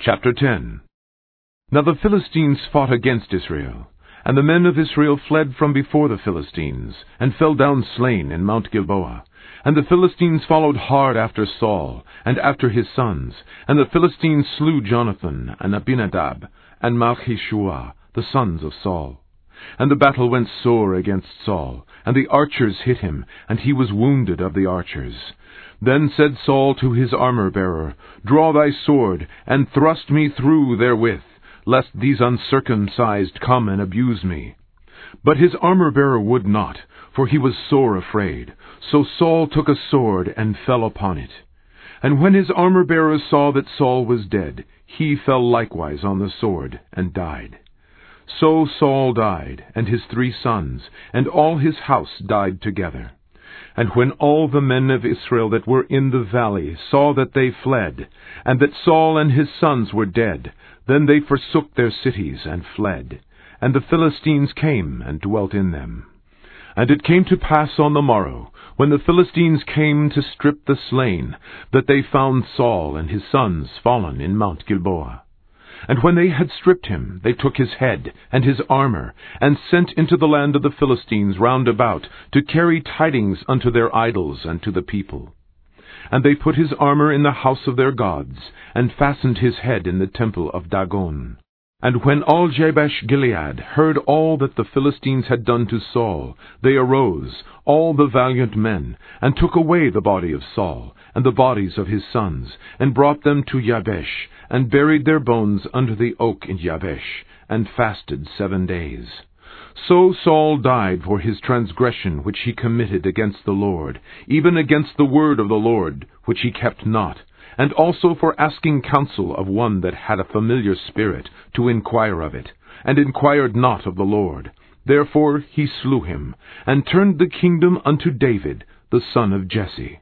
Chapter 10. Now the Philistines fought against Israel, and the men of Israel fled from before the Philistines, and fell down slain in Mount Gilboa. And the Philistines followed hard after Saul, and after his sons. And the Philistines slew Jonathan, and Abinadab, and Malchishua, the sons of Saul. And the battle went sore against Saul, and the archers hit him, and he was wounded of the archers. Then said Saul to his armor-bearer, Draw thy sword, and thrust me through therewith, lest these uncircumcised come and abuse me. But his armor-bearer would not, for he was sore afraid. So Saul took a sword, and fell upon it. And when his armor-bearer saw that Saul was dead, he fell likewise on the sword, and died. So Saul died, and his 3 sons, and all his house died together. And when all the men of Israel that were in the valley saw that they fled, and that Saul and his sons were dead, then they forsook their cities, and fled. And the Philistines came and dwelt in them. And it came to pass on the morrow, when the Philistines came to strip the slain, that they found Saul and his sons fallen in Mount Gilboa. And when they had stripped him, they took his head and his armor, and sent into the land of the Philistines round about, to carry tidings unto their idols and to the people. And they put his armor in the house of their gods, and fastened his head in the temple of Dagon. And when all Jabesh-Gilead heard all that the Philistines had done to Saul, they arose, all the valiant men, and took away the body of Saul, and the bodies of his sons, and brought them to Jabesh, and buried their bones under the oak in Jabesh, and fasted 7 days. So Saul died for his transgression which he committed against the Lord, even against the word of the Lord, which he kept not, and also for asking counsel of one that had a familiar spirit, to inquire of it, and inquired not of the Lord. Therefore he slew him, and turned the kingdom unto David, the son of Jesse.